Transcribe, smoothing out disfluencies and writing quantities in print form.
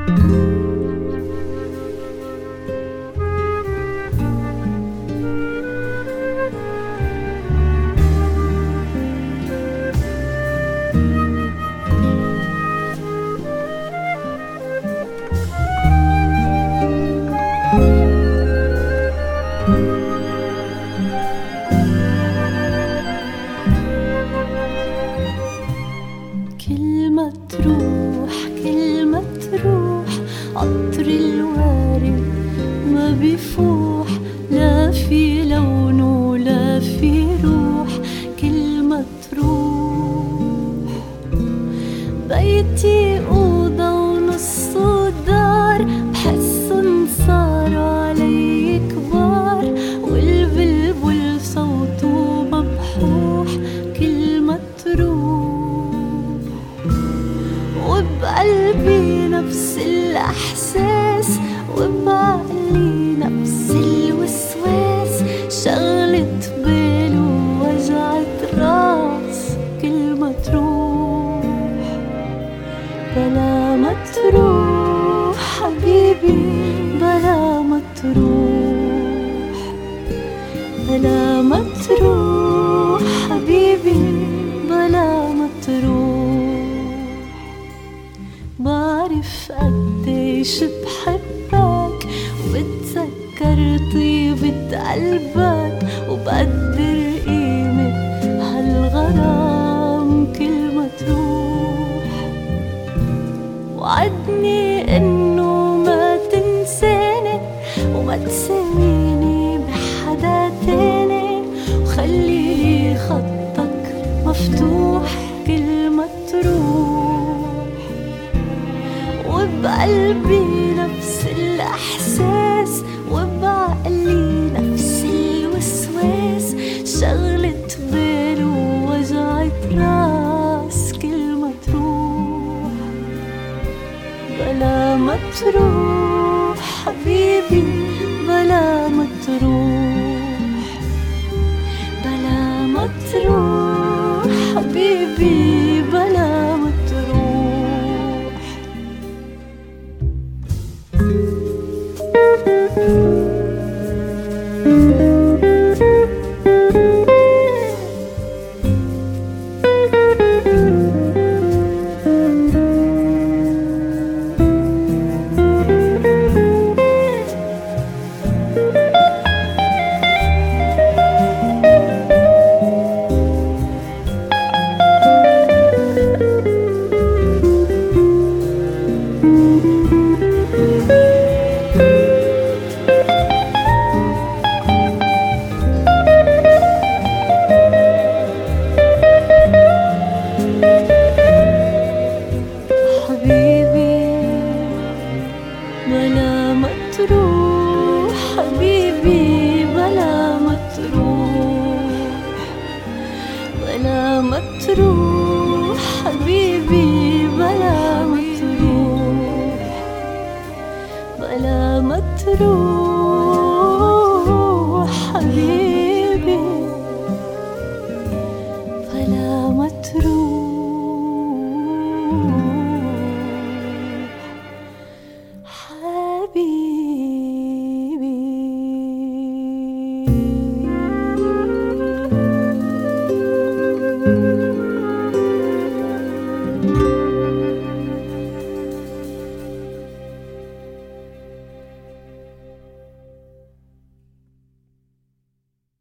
كلمة تروح كلمة تروح، عطر الوارد ما بيفوح، لا في لون ولا في روح. كلمة تروح، بيتي أوضة ونصه دار، بحسن صاروا علي كبار، والبلبل صوته مبحوح. كلمة تروح، وبقلبي نفس الأحساس، وبعقلي نفس الوسواس، شغلة بال ووجعة راس. كلمة تروح، بلا ما تروح حبيبي، بلا ما تروح، بلا ما تروح حبيبي، بلا ما تروح. بعرف قديش بحبك، وبتذكر طيبة قلبك، وبقدر قيمة هالغرام. كلمة تروح، وعدني إنه ما تنساني، وما تساويني بحدا تاني، وخليلي خطك مفتوح. كلمة تروح، وبقلبي نفس الأحساس، وبعقلي نفس الوسواس، شغلة بال ووجعة راس. كلمة تروح، بلا ما تروح حبيبي، بلا ما تروح.